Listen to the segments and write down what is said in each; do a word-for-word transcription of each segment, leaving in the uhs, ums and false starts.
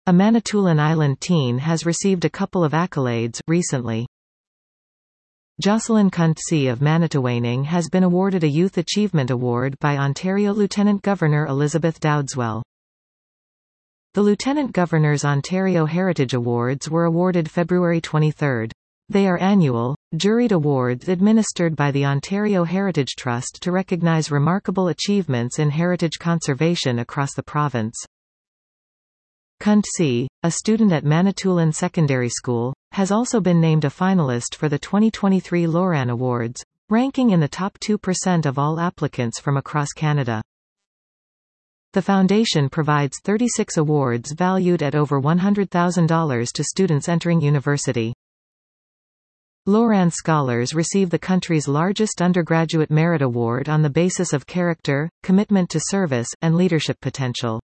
A Manitoulin Island teen has received a couple of accolades recently. Jocelyn Kuntze of Manitowaning has been awarded a Youth Achievement Award by Ontario Lieutenant Governor Elizabeth Dowdeswell. The Lieutenant Governor's Ontario Heritage Awards were awarded February twenty-third. They are annual, juried awards administered by the Ontario Heritage Trust to recognise remarkable achievements in heritage conservation across the province. Kuntze, a student at Manitoulin Secondary School, has also been named a finalist for the twenty twenty-three Loran Awards, ranking in the top two percent of all applicants from across Canada. The foundation provides thirty-six awards valued at over one hundred thousand dollars to students entering university. Loran scholars receive the country's largest undergraduate merit award on the basis of character, commitment to service, and leadership potential.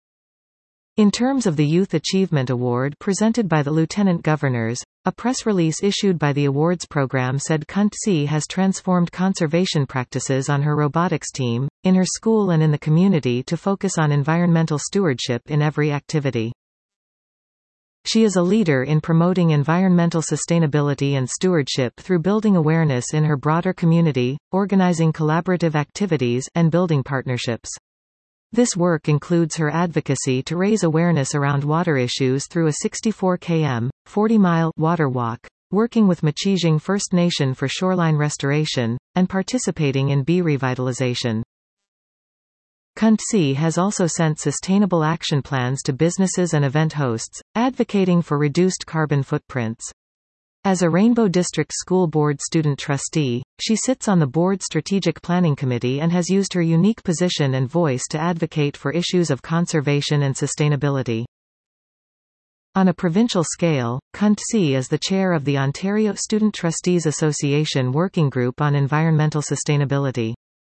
In terms of the Youth Achievement Award presented by the Lieutenant Governors, a press release issued by the awards program said Kuntze has transformed conservation practices on her robotics team, in her school and in the community to focus on environmental stewardship in every activity. She is a leader in promoting environmental sustainability and stewardship through building awareness in her broader community, organizing collaborative activities, and building partnerships. This work includes her advocacy to raise awareness around water issues through a sixty-four kilometer, forty mile water walk, working with Machijing First Nation for shoreline restoration, and participating in bee revitalization. Kuntze has also sent sustainable action plans to businesses and event hosts, advocating for reduced carbon footprints. As a Rainbow District School Board student trustee, she sits on the board's strategic planning committee and has used her unique position and voice to advocate for issues of conservation and sustainability. On a provincial scale, Kuntze is the chair of the Ontario Student Trustees Association Working Group on Environmental Sustainability.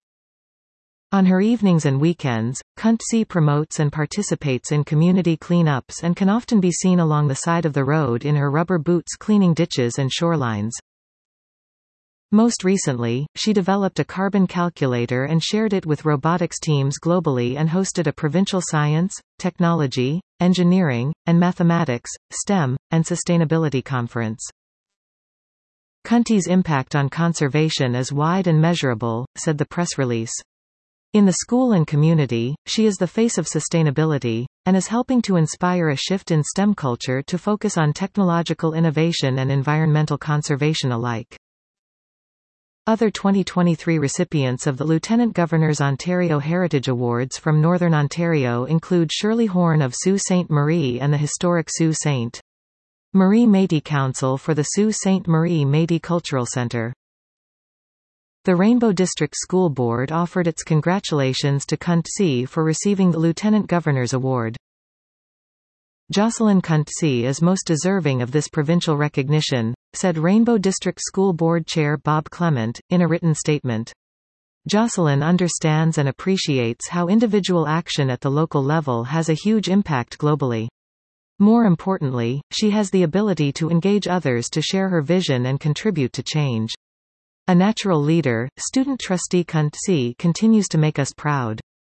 On her evenings and weekends, Kuntze promotes and participates in community cleanups and can often be seen along the side of the road in her rubber boots cleaning ditches and shorelines. Most recently, she developed a carbon calculator and shared it with robotics teams globally and hosted a provincial science, technology, engineering, and mathematics, STEM, and sustainability conference. Kuntze's impact on conservation is wide and measurable, said the press release. In the school and community, she is the face of sustainability, and is helping to inspire a shift in STEM culture to focus on technological innovation and environmental conservation alike. Other twenty twenty-three recipients of the Lieutenant Governor's Ontario Heritage Awards from Northern Ontario include Shirley Horn of Sault Ste. Marie and the historic Sault Ste. Marie Métis Council for the Sault Ste. Marie Métis Cultural Centre. The Rainbow District School Board offered its congratulations to Kuntze for receiving the Lieutenant Governor's Award. Jocelyn Kuntze is most deserving of this provincial recognition, said Rainbow District School Board Chair Bob Clement, in a written statement. Jocelyn understands and appreciates how individual action at the local level has a huge impact globally. More importantly, she has the ability to engage others to share her vision and contribute to change. A natural leader, student trustee Kuntze continues to make us proud.